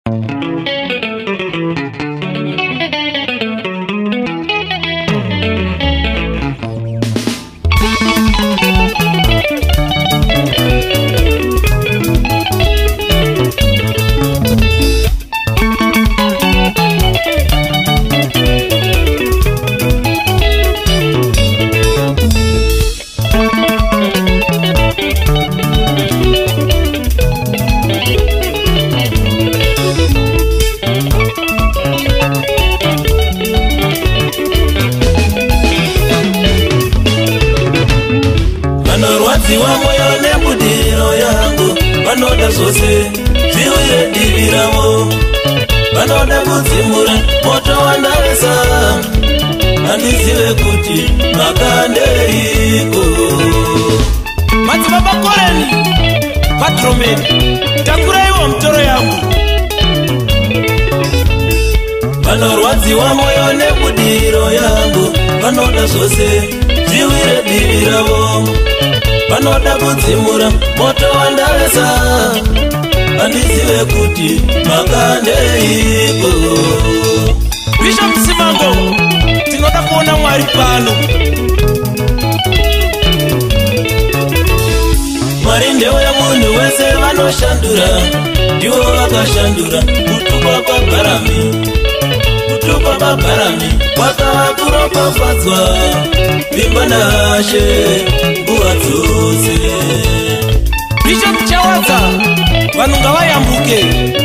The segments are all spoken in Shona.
Vanorwadziwa moyo nebudiro yangu, vanoda zvose zviwire divi ravo, vanoda kudzimura moto wandaresa, handizive kuti makandeiko. Madzibaba Koreni, Patromeni, takuraiwo mutoro yangu. Vanorwadziwa moyo nebudiro yangu, vanoda zvose zviwire divi ravo, vanoda kudzimura moto wandaresa, handizive kuti makandeiko. Bishop Simango, tinoda kuona Mwari pano. Mwari ndewe munhu wese vanoshandura, ndivo vakashandura kutukwa kwaBharami. Kutukwa kwaBharami kwakava kuropafadzwa, vimba naShe nguva dzose. Bishop Chawadza, vanhu ngavayambuke.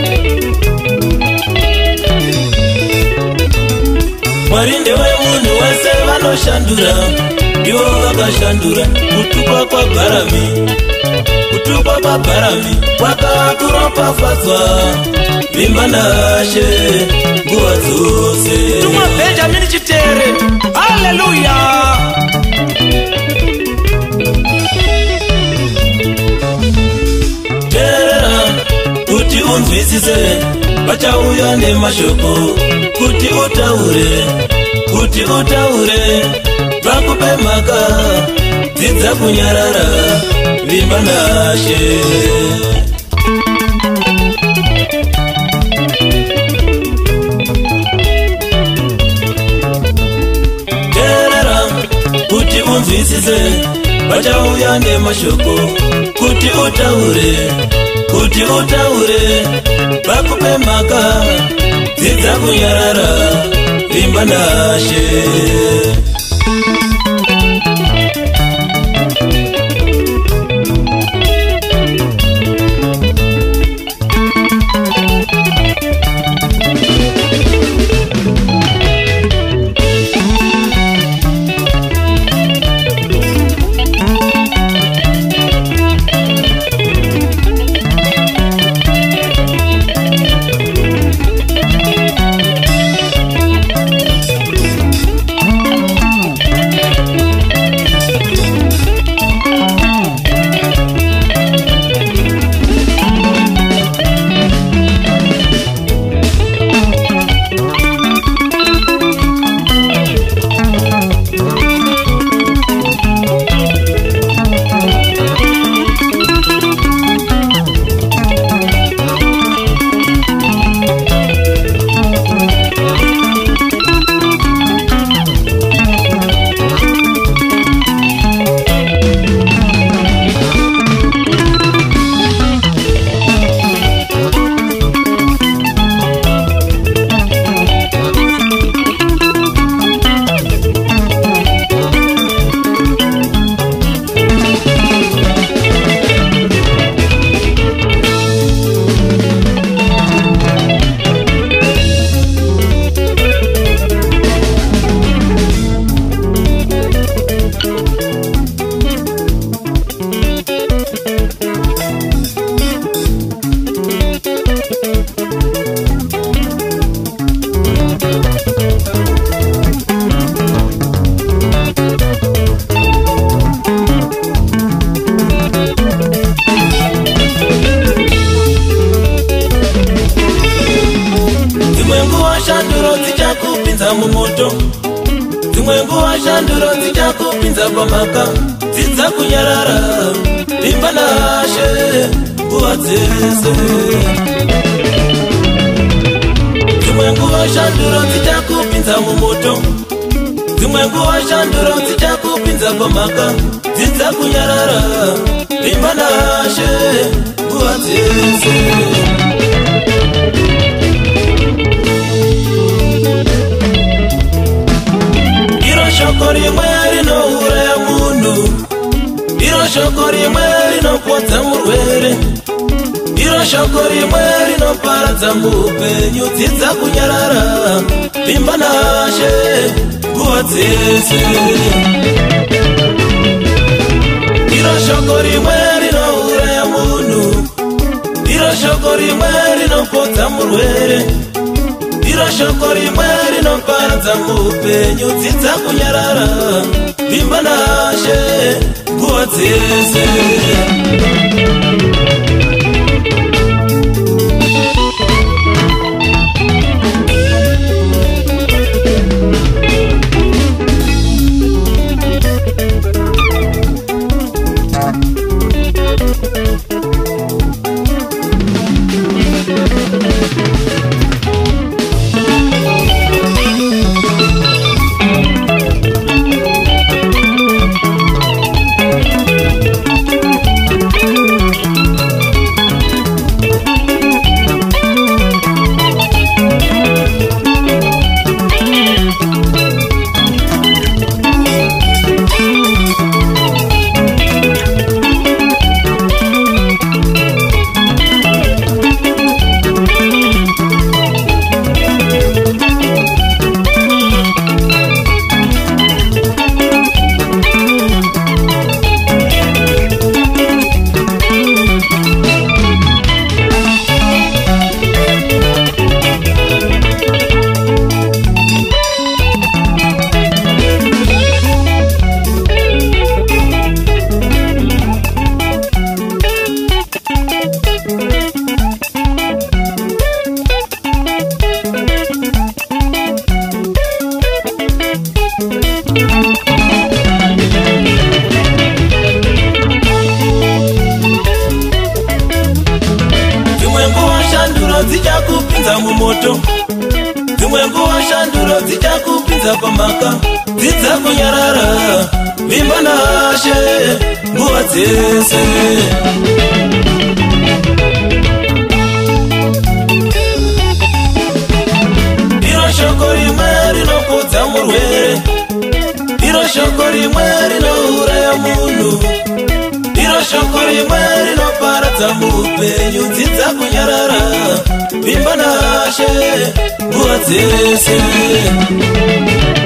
Mwari ndewe munhu wese vanoshandura, ndivo vakashandura kutukwa kwaBharami. Kutukwa kwaBharami kwakava kuropafadzwa, vimba naShe nguva dzose. Tumwa Benjamin Chitere, hallelujah. Teerera kuti unzwisise, vachauya nemashoko kuti utaure, vakupe mhaka, dzidza kunyarara, vimba naShe. Teerera kuti unzwisise, vachauya nemashoko kuti utaure, vakupe mhaka, dzidza kunyarara, vimba naShe. dzichakupinza mumoto, dzimwe nguva shanduro dzichakupinza pamhaka, dzidza kunyarara, imba naShe nguva dzese. nguva shanduro dzichakupinza mumoto, dzimwe nguva shanduro dzichakupinza pamhaka, dzidza kunyarara, vimba naShe nguva dzese. Iro shoko rimwe rinouraya munhu, iro shoko rimwe rinopodza murwere, iro shoko rimwe rinoparadza muupenyu, dzidza kunyarara, vimba naShe nguva dzese. Iro shoko rimwe rinouraya munhu, iro shoko rimwe rinopodza murwere, iro shoko rimwe rinoparadza muupenyu, dzidza kunyarara, vimba naShe nguva dzese. Dzichakupinza mumoto, dzimwe nguva shanduro dzichakupinza pamhaka, dzidza kunyarara, vimba naShe nguva dzese. Iro shoko rimwe rinopodza murwere, iro shoko rimwe rinouraya munhu, iro shoko rimwe rinoparadza muupenyu, dzidza kunyarara, vimba naShe nguva dzese.